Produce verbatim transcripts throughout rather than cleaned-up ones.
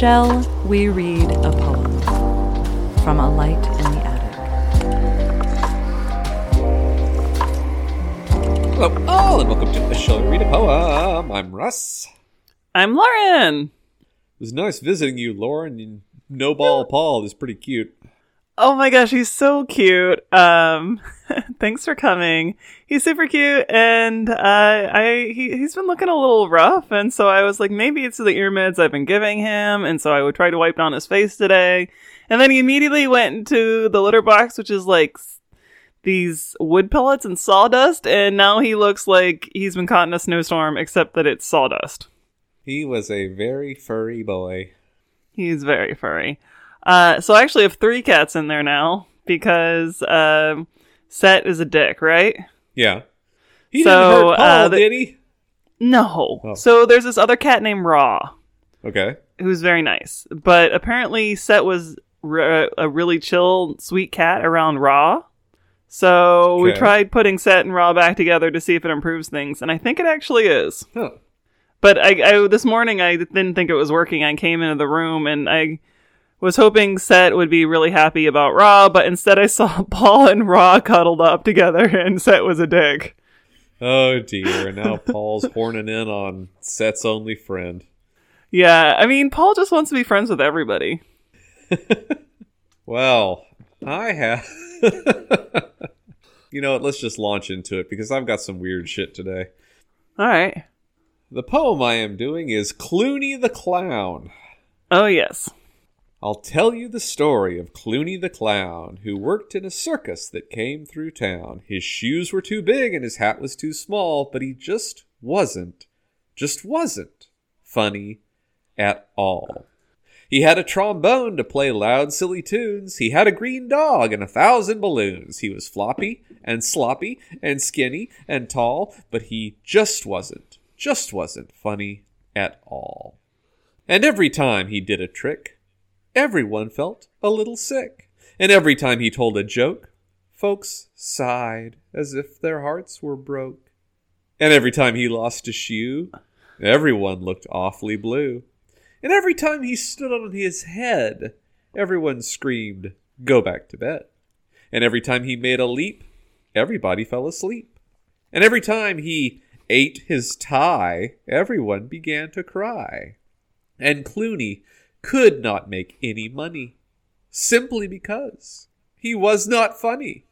Shall we read a poem from A Light in the Attic? Hello all, and welcome to Shall We Read a Poem. I'm Russ. I'm Lauren. It was nice visiting you, Lauren. And No Ball Paul is pretty cute. Oh my gosh, he's so cute. Um, thanks for coming. He's super cute, and uh, I he, he's been looking a little rough, and so I was like, maybe it's the ear meds I've been giving him, and so I would try to wipe down his face today. And then he immediately went into the litter box, which is like s- these wood pellets and sawdust, and now he looks like he's been caught in a snowstorm, except that it's sawdust. He was a very furry boy. He's very furry. Uh, so I actually have three cats in there now because um, Set is a dick, right? Yeah. He So, didn't hurt Paul, uh, the- did he? No. Oh. So there's this other cat named Raw Okay. who's very nice, but apparently Set was re- a really chill, sweet cat around Raw. So we Okay. tried putting Set and Raw back together to see if it improves things, and I think it actually is. Huh. But I, I this morning I didn't think it was working. I came into the room and I was hoping Set would be really happy about Raw, but instead I saw Paul and Raw cuddled up together, and Set was a dick. Oh dear, and now Paul's horning in on Set's only friend. Yeah, I mean, Paul just wants to be friends with everybody. Well, I have... You know what, let's just launch into it, because I've got some weird shit today. All right. The poem I am doing is Clooney the Clown. Oh, yes. I'll tell you the story of Clooney the Clown, who worked in a circus that came through town. His shoes were too big and his hat was too small, but he just wasn't, just wasn't funny at all. He had a trombone to play loud, silly tunes. He had a green dog and a thousand balloons. He was floppy and sloppy and skinny and tall, but he just wasn't, just wasn't funny at all. And every time he did a trick, everyone felt a little sick. And every time he told a joke, folks sighed as if their hearts were broke. And every time he lost a shoe, everyone looked awfully blue. And every time he stood on his head, everyone screamed, "Go back to bed." And every time he made a leap, everybody fell asleep. And every time he ate his tie, everyone began to cry. And Clooney could not make any money, simply because he was not funny.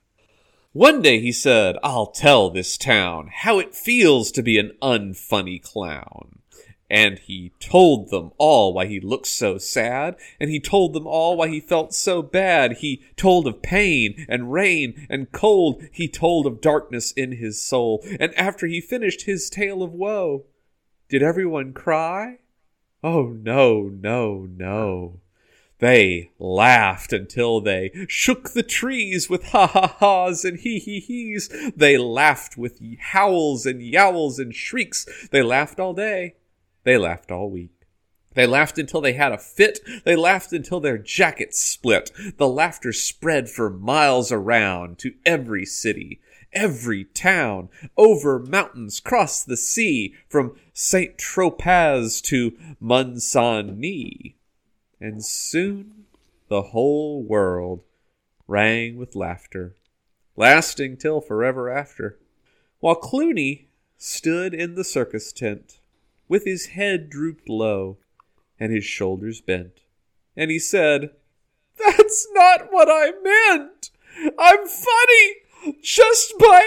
One day he said, "I'll tell this town how it feels to be an unfunny clown." And he told them all why he looked so sad, and he told them all why he felt so bad. He told of pain and rain and cold. He told of darkness in his soul. And after he finished his tale of woe, did everyone cry? Oh, no, no, no. They laughed until they shook the trees with ha-ha-has and hee-hee-hees. They laughed with howls and yowls and shrieks. They laughed all day. They laughed all week. They laughed until they had a fit. They laughed until their jackets split. The laughter spread for miles around to every city, every town, over mountains, cross the sea, from Saint Tropez to Monsoni. And soon the whole world rang with laughter, lasting till forever after. While Clooney stood in the circus tent, with his head drooped low and his shoulders bent, and he said, "That's not what I meant. I'm funny just by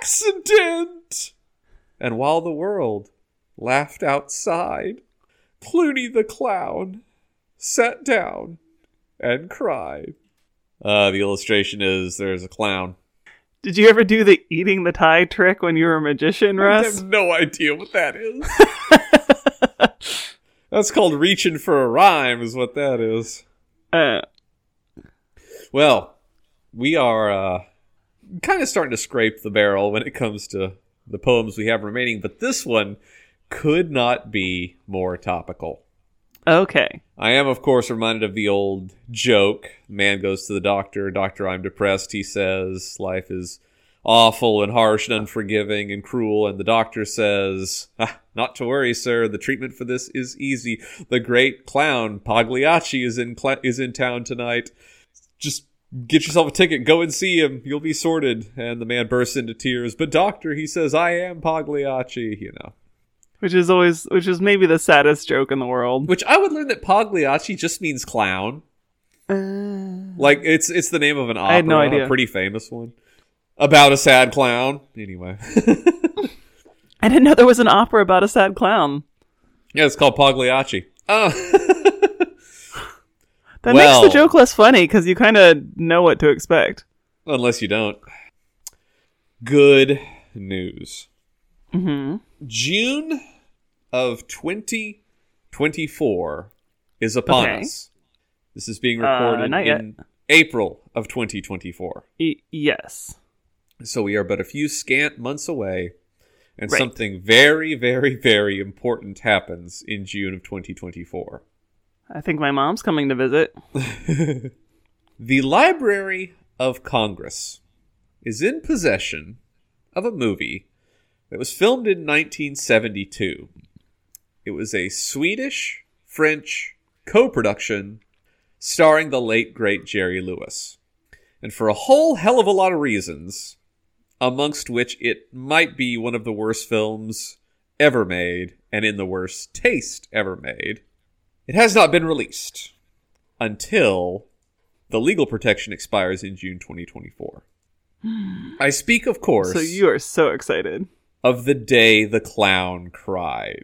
accident." And while the world laughed outside, Clooney the Clown sat down and cried. Uh, the illustration is there's a clown. Did you ever do the eating the tie trick when you were a magician, I Russ? have no idea what that is. That's called reaching for a rhyme is what that is. Uh, Well, we are uh, kind of starting to scrape the barrel when it comes to the poems we have remaining, but this one could not be more topical. okay. I am, of course, reminded of the old joke. Man goes to the doctor. "Doctor, I'm depressed," he says. "Life is awful and harsh and unforgiving and cruel, and the doctor says, ah, not to worry, sir, the treatment for this is easy. The great clown Pagliacci is in cl- is in town tonight. Just get yourself a ticket, go and see him, you'll be sorted. And the man bursts into tears. But doctor, he says, I am Pagliacci, you know. Which is always, which is maybe the saddest joke in the world. Which I would learn that Pagliacci just means clown. Uh, Like, it's it's the name of an opera, I had no idea. a pretty famous one. About a sad clown. Anyway. I didn't know there was an opera about a sad clown. Yeah, it's called Pagliacci. Oh. That well, makes the joke less funny, because you kind of know what to expect. Unless you don't. Good news. Mm-hmm. June of twenty twenty-four is upon Okay. us. This is being Uh, recorded not yet. in April of twenty twenty-four. Y- yes. So we are but a few scant months away, and Right. something very, very, very important happens in June of twenty twenty-four. I think my mom's coming to visit. The Library of Congress is in possession of a movie that was filmed in nineteen seventy-two. It was a Swedish-French co-production starring the late, great Jerry Lewis. And for a whole hell of a lot of reasons, amongst which it might be one of the worst films ever made, and in the worst taste ever made, it has not been released until the legal protection expires in June twenty twenty-four. I speak, of course, So you are so excited. of The Day the Clown Cried.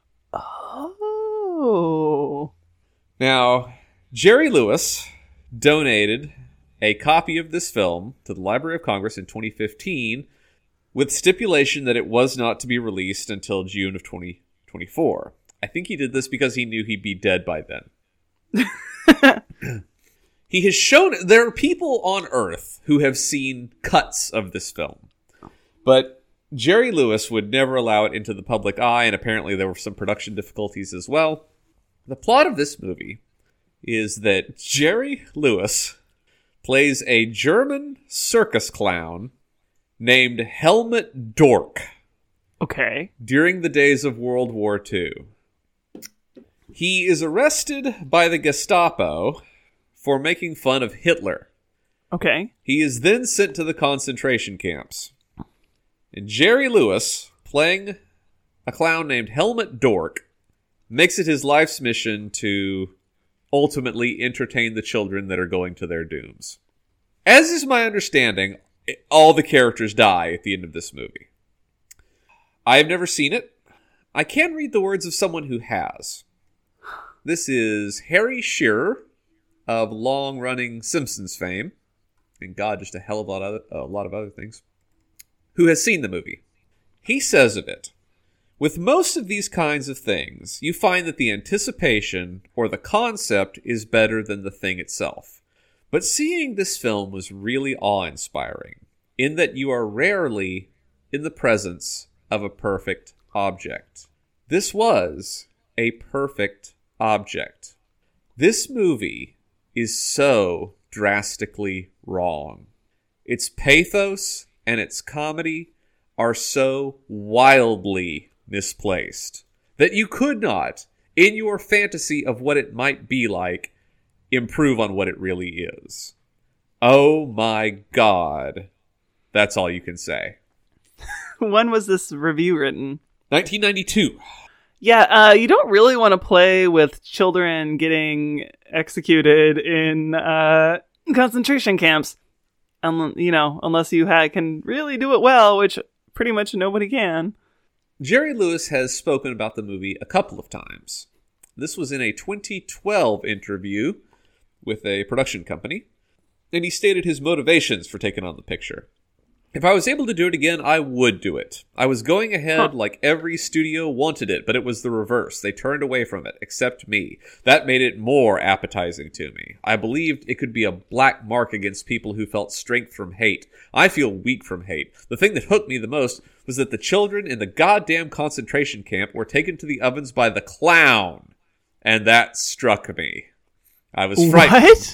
Oh. Now, Jerry Lewis donated a copy of this film to the Library of Congress in twenty fifteen with stipulation that it was not to be released until June of twenty twenty-four. I think he did this because he knew he'd be dead by then. He has shown... There are people on Earth who have seen cuts of this film. But Jerry Lewis would never allow it into the public eye, and apparently there were some production difficulties as well. The plot of this movie is that Jerry Lewis plays a German circus clown named Helmut Dork Okay. during the days of World War Two. He is arrested by the Gestapo for making fun of Hitler. Okay. He is then sent to the concentration camps. And Jerry Lewis, playing a clown named Helmut Dork, makes it his life's mission to ultimately entertain the children that are going to their dooms. As is my understanding, all the characters die at the end of this movie. I have never seen it. I can read the words of someone who has. This is Harry Shearer of long-running Simpsons fame, and God, just a hell of a lot of, other, a lot of other things, who has seen the movie. He says of it, with most of these kinds of things, you find that the anticipation or the concept is better than the thing itself. But seeing this film was really awe-inspiring, in that you are rarely in the presence of a perfect object. This was a perfect object. This movie is so drastically wrong. Its pathos and its comedy are so wildly misplaced that you could not, in your fantasy of what it might be like, improve on what it really is. Oh my God. That's all you can say. When was this review written? nineteen ninety-two. Yeah, uh, you don't really want to play with children getting executed in uh, concentration camps, um, you know, unless you ha- can really do it well, which pretty much nobody can. Jerry Lewis has spoken about the movie a couple of times. This was in a twenty twelve interview with a production company, and he stated his motivations for taking on the picture. If I was able to do it again, I would do it. I was going ahead Huh. like every studio wanted it, but it was the reverse. They turned away from it, except me. That made it more appetizing to me. I believed it could be a black mark against people who felt strength from hate. I feel weak from hate. The thing that hooked me the most was that the children in the goddamn concentration camp were taken to the ovens by the clown. And that struck me. I was frightened. What?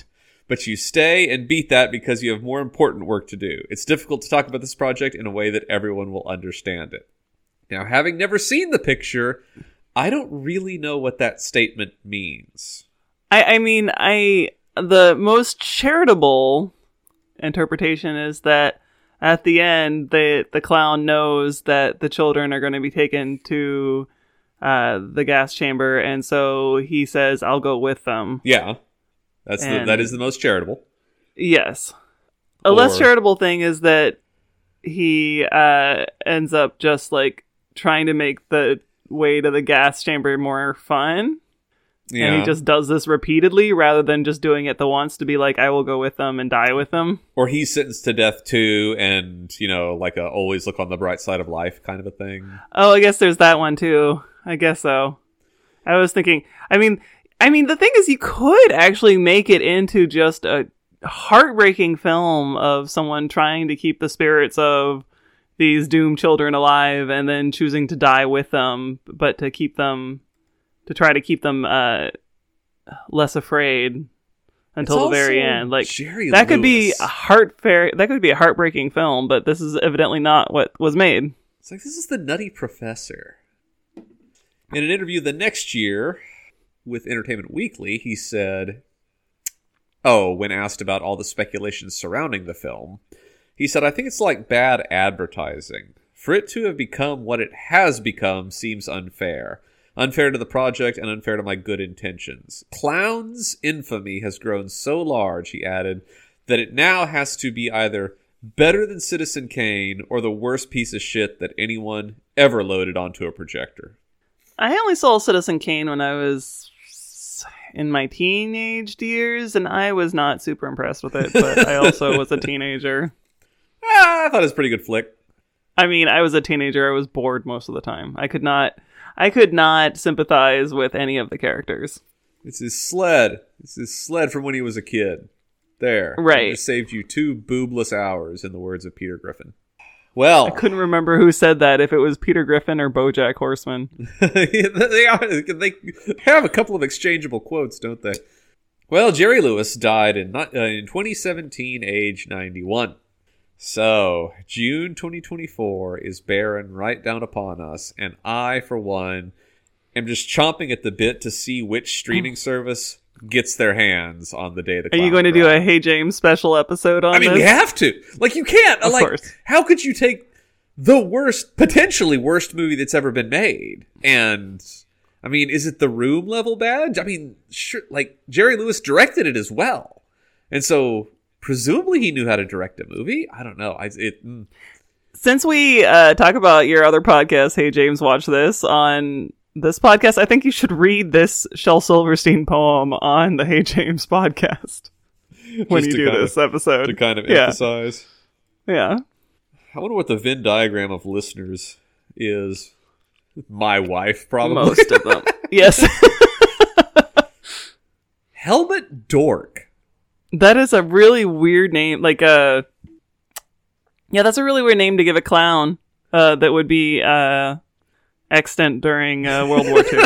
but you stay and beat that because you have more important work to do. It's difficult to talk about this project in a way that everyone will understand it. Now, having never seen the picture, I don't really know what that statement means. I, I mean, I the most charitable interpretation is that at the end, the the clown knows that the children are going to be taken to uh, the gas chamber, and so he says, "I'll go with them." Yeah, that's the, that is the most charitable. Yes, a Or- less charitable thing is that he uh, ends up just like trying to make the way to the gas chamber more fun. Yeah. And he just does this repeatedly rather than just doing it the once to be like, I will go with them and die with them. Or he's sentenced to death too, and, you know, like a always look on the bright side of life kind of a thing. Oh, I guess there's that one too. I guess so. I was thinking, I mean, I mean, the thing is you could actually make it into just a heartbreaking film of someone trying to keep the spirits of these doomed children alive and then choosing to die with them, but to keep them... to try to keep them uh, less afraid until It's the very also end. Like Jerry that could be Lewis. a heart fair. That could be a heartbreaking film, but this is evidently not what was made. It's like, this is the Nutty Professor. In an interview the next year with Entertainment Weekly, he said, oh, when asked about all the speculation surrounding the film, he said, I think it's like bad advertising. For it to have become what it has become seems unfair. Unfair to the project and unfair to my good intentions. Clown's infamy has grown so large, he added, that it now has to be either better than Citizen Kane or the worst piece of shit that anyone ever loaded onto a projector. I only saw Citizen Kane when I was in my teenage years, and I was not super impressed with it, but I also was a teenager. Ah, I thought it was a pretty good flick. I mean, I was a teenager. I was bored most of the time. I could not... I could not sympathize with any of the characters. It's his sled. It's his sled from when he was a kid. There. Right. It just saved you two boobless hours, in the words of Peter Griffin. Well. I couldn't remember who said that, if it was Peter Griffin or BoJack Horseman. they, are, they have a couple of exchangeable quotes, don't they? Well, Jerry Lewis died in, uh, in twenty seventeen, age ninety-one. So, June twenty twenty-four is bearing right down upon us, and I, for one, am just chomping at the bit to see which streaming service gets their hands on the day the Are you clown going to do a cried. Hey James special episode on I mean, this? we have to. Like, you can't. Of like, course. How could you take the worst, potentially worst movie that's ever been made? And, I mean, is it The Room level bad? I mean, sure, like, Jerry Lewis directed it as well. And so... presumably he knew how to direct a movie. I don't know. I, it, mm. Since we uh, talk about your other podcast, Hey James, Watch This, on this podcast, I think you should read this Shel Silverstein poem on the Hey James podcast when Just you to do kind this of, episode. to kind of yeah. emphasize. Yeah. I wonder what the Venn diagram of listeners is. My wife, probably. Most of them. Yes. Helmut Dork. That is a really weird name. Like, uh, yeah, that's a really weird name to give a clown uh, that would be uh, extant during uh, World War Two.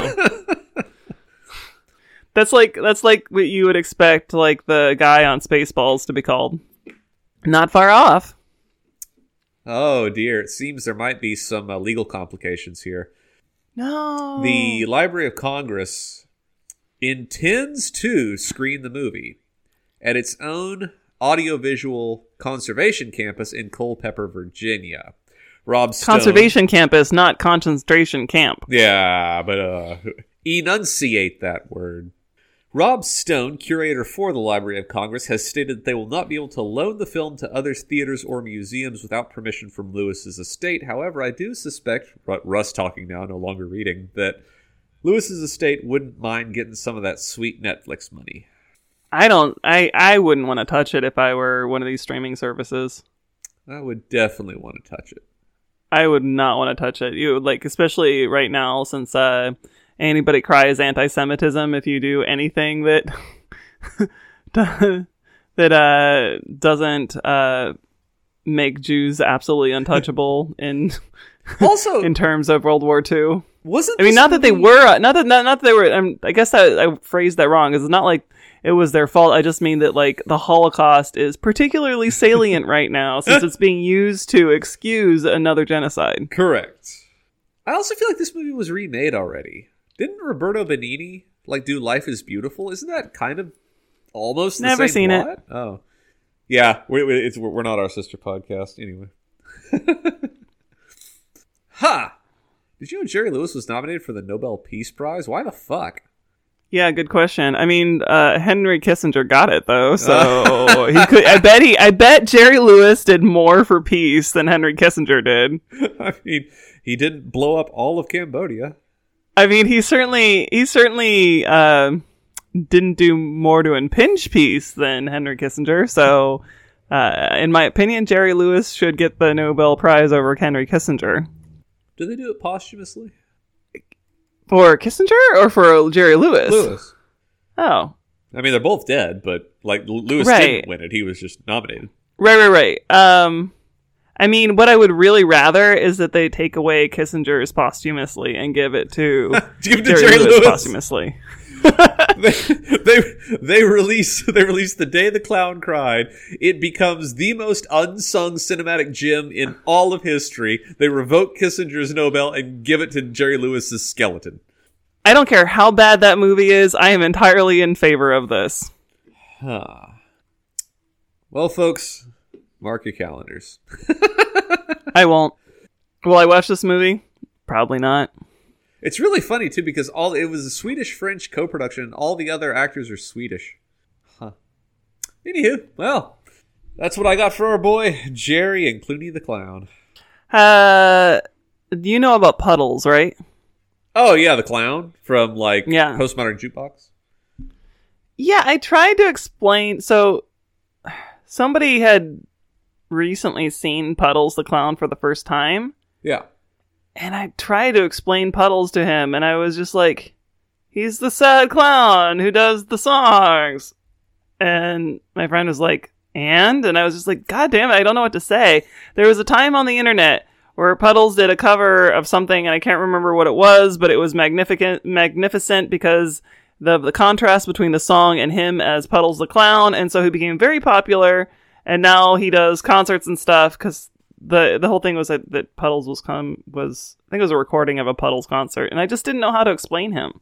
That's like that's like what you would expect, like the guy on Spaceballs to be called. Not far off. Oh dear, it seems there might be some uh, legal complications here. No. The Library of Congress intends to screen the movie at its own audiovisual conservation campus in Culpeper, Virginia. Rob Stone... Conservation campus, not concentration camp. Yeah, but uh, enunciate that word. Rob Stone, curator for the Library of Congress, has stated that they will not be able to loan the film to other theaters or museums without permission from Lewis's estate. However, I do suspect, Russ talking now, no longer reading, that Lewis's estate wouldn't mind getting some of that sweet Netflix money. I don't. I, I wouldn't want to touch it if I were one of these streaming services. I would definitely want to touch it. I would not want to touch it. You like, especially right now, since uh, anybody cries anti-Semitism if you do anything that that uh, doesn't uh, make Jews absolutely untouchable in Also, in terms of World War Two. Wasn't I mean, this not that they movie- were, not that, not, not that they were. Um, I guess I, I phrased that wrong. It's not like it was their fault. I just mean that like the Holocaust is particularly salient right now since it's being used to excuse another genocide. Correct. I also feel like this movie was remade already. Didn't Roberto Benigni like do Life is Beautiful? Isn't that kind of almost the Never same seen plot? it. Oh, yeah. We, we, it's, we're not our sister podcast anyway. Ha! Did you know Jerry Lewis was nominated for the Nobel Peace Prize? Why the fuck? Yeah, good question. I mean, uh, Henry Kissinger got it though, so he could. I bet he. I bet Jerry Lewis did more for peace than Henry Kissinger did. I mean, he didn't blow up all of Cambodia. I mean, he certainly. He certainly uh, didn't do more to impinge peace than Henry Kissinger. So, uh, in my opinion, Jerry Lewis should get the Nobel Prize over Henry Kissinger. Do they do it posthumously? For Kissinger or for Jerry Lewis? Lewis. Oh. I mean, they're both dead, but like Lewis Right. didn't win it. He was just nominated. Right, right, right. Um, I mean, what I would really rather is that they take away Kissinger's posthumously and give it to, Give it to Jerry, Jerry Lewis, Lewis. posthumously. they, they they release they release The Day the Clown Cried. It becomes the most unsung cinematic gem in all of history. They revoke Kissinger's Nobel and give it to Jerry Lewis's skeleton. I don't care how bad that movie is. I am entirely in favor of this. Huh. Well, folks, mark your calendars. I won't. Will I watch this movie? Probably not. It's really funny too because all it was a Swedish-French co-production, and all the other actors are Swedish. Huh. Anywho, well, that's what I got for our boy Jerry and Clooney the Clown. Uh, you know about Puddles, right? Oh yeah, the clown from like Yeah. Postmodern Jukebox. Yeah, I tried to explain. So, somebody had recently seen Puddles the Clown for the first time. Yeah. And I tried to explain Puddles to him, and I was just like, he's the sad clown who does the songs. And my friend was like, and? And I was just like, God damn it, I don't know what to say. There was a time on the internet where Puddles did a cover of something, and I can't remember what it was, but it was magnificent, magnificent because the the contrast between the song and him as Puddles the Clown, and so he became very popular, and now he does concerts and stuff, because the the whole thing was that, that Puddles was come was I think it was a recording of a Puddles concert, and I just didn't know how to explain him.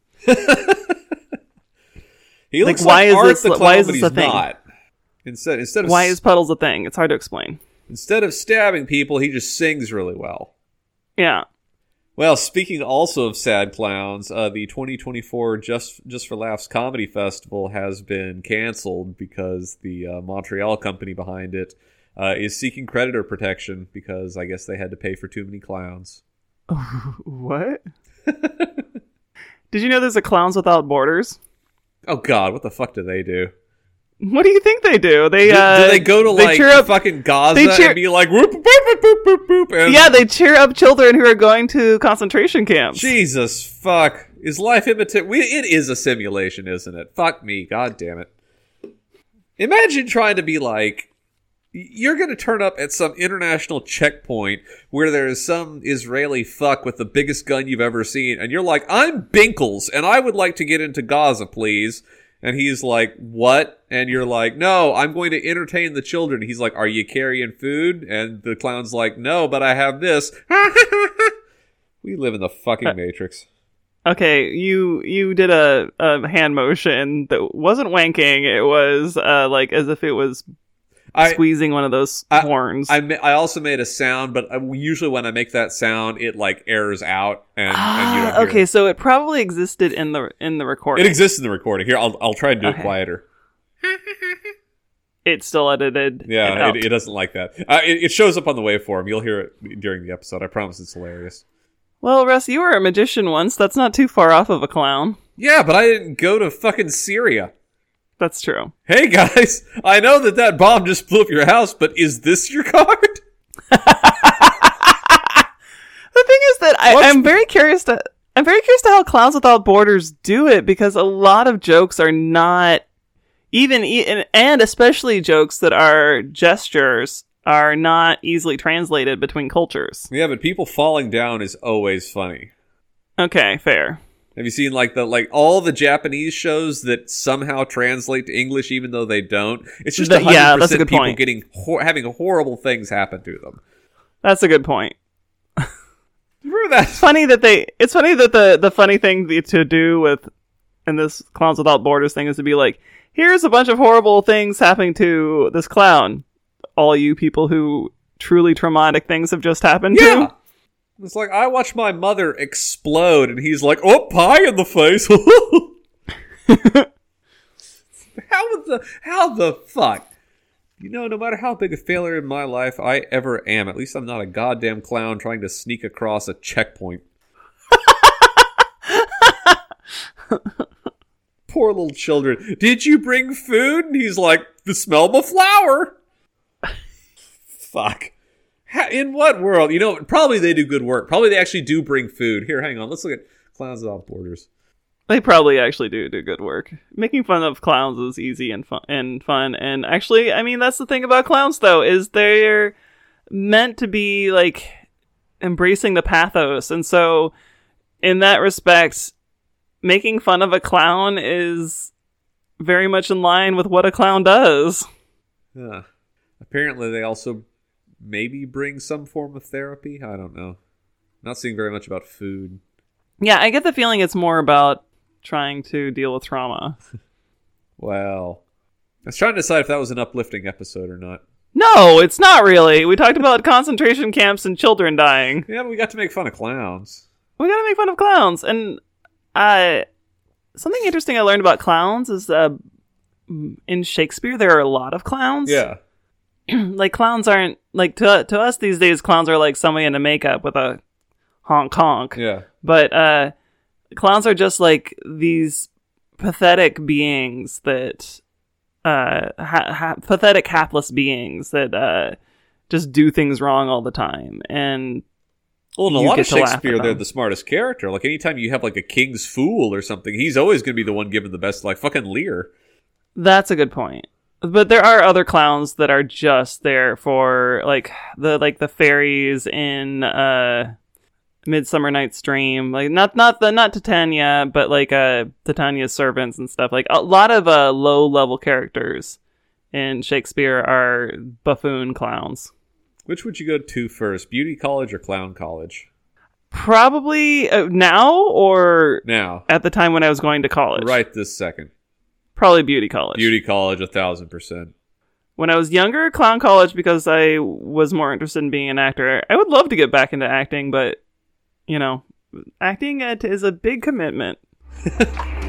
He Like, looks why like is Art this- the why Clown, is but this he's a thing? not. Instead, instead of Why is Puddles a thing? It's hard to explain. instead of stabbing people, he just sings really well. Yeah. Well, speaking also of sad clowns, uh, the twenty twenty-four Just Just for Laughs Comedy Festival has been canceled because the uh, Montreal company behind it uh, is seeking creditor protection because I guess they had to pay for too many clowns. What? Did you know there's a Clowns Without Borders? Oh God, what the fuck do they do? What do you think they do? They Do, uh, do they go to they like cheer up, fucking Gaza they cheer- and be like, whoop, boop, boop, boop, boop, boop, and yeah, they cheer up children who are going to concentration camps. Jesus fuck. Is life imitate? We, it is a simulation, isn't it? Fuck me. God damn it. Imagine trying to be like, you're going to turn up at some international checkpoint where there is some Israeli fuck with the biggest gun you've ever seen. And you're like, I'm Binkles and I would like to get into Gaza, please. And he's like, what? And you're like, no, I'm going to entertain the children. He's like, are you carrying food? And the clown's like, no, but I have this. We live in the fucking Matrix. Okay, you you did a, a hand motion that wasn't wanking. It was uh, like as if it was I, squeezing one of those I- horns. I, ma- I also made a sound, but I, usually when I make that sound, it like airs out, and, and you don't Ah, hear okay, it. so it probably existed in the in the recording. It exists in the recording. Here, I'll I'll try and do Okay. it quieter. It's still edited. Yeah, out. it, it doesn't like that. Uh, it, it shows up on the waveform. You'll hear it during the episode. I promise it's hilarious. Well, Russ, you were a magician once. That's not too far off of a clown. Yeah, but I didn't go to fucking Syria. That's true. Hey guys, I know that that bomb just blew up your house, but is this your card? The thing is that I, What's- I'm very curious to I'm very curious to how Clowns Without Borders do it, because a lot of jokes are not even e- and- and especially jokes that are gestures are not easily translated between cultures. Yeah, but people falling down is always funny. Okay, fair. Have you seen like the like all the Japanese shows that somehow translate to English even though they don't? It's just The- one hundred yeah, percent that's a good people point. getting hor- having horrible things happen to them. That's a good point. Remember that? It's funny that they. It's funny that the the funny thing to do with in this Clowns Without Borders thing is to be like, here's a bunch of horrible things happening to this clown. All you people who truly traumatic things have just happened Yeah. to. It's like I watched my mother explode, and he's like, "Oh, pie in the face." How the how the fuck? You know, no matter how big a failure in my life I ever am, at least I'm not a goddamn clown trying to sneak across a checkpoint. Poor little children. Did you bring food? And he's like, the smell of a flower. Fuck. Ha- in what world? You know, probably they do good work. Probably they actually do bring food. Here, hang on. Let's look at Clowns Without Borders. They probably actually do do good work. Making fun of clowns is easy and fun, and fun. And actually, I mean, that's the thing about clowns, though, is they're meant to be, like, embracing the pathos. And so, in that respect, making fun of a clown is very much in line with what a clown does. Huh. Apparently they also maybe bring some form of therapy. I don't know. Not seeing very much about food. Yeah, I get the feeling it's more about trying to deal with trauma. Well, I was trying to decide if that was an uplifting episode or not. No, it's not really. We talked about concentration camps and children dying. Yeah, but we got to make fun of clowns. We gotta make fun of clowns. And uh, something interesting I learned about clowns is uh, in Shakespeare there are a lot of clowns. Yeah. Like, clowns aren't, like, to to us these days, clowns are like somebody in a makeup with a honk honk. Yeah. But uh, clowns are just like these pathetic beings that, uh, ha- ha- pathetic hapless beings that uh, just do things wrong all the time. And Well, in a you lot get of to laugh at Shakespeare, they're them. the smartest character. Like, anytime you have, like, a king's fool or something, he's always going to be the one given the best, like, fucking Lear. That's a good point. But there are other clowns that are just there for, like, the like the fairies in uh, Midsummer Night's Dream. Like, not not the not Titania, but like uh, Titania's servants and stuff. Like, a lot of uh, low level characters in Shakespeare are buffoon clowns. Which would you go to first, beauty college or clown college? Probably uh, now or Now, at the time when I was going to college. right this second. Probably beauty college. Beauty college, a thousand percent. When I was younger, clown college, because I was more interested in being an actor. I would love to get back into acting, but, you know, acting uh, is a big commitment.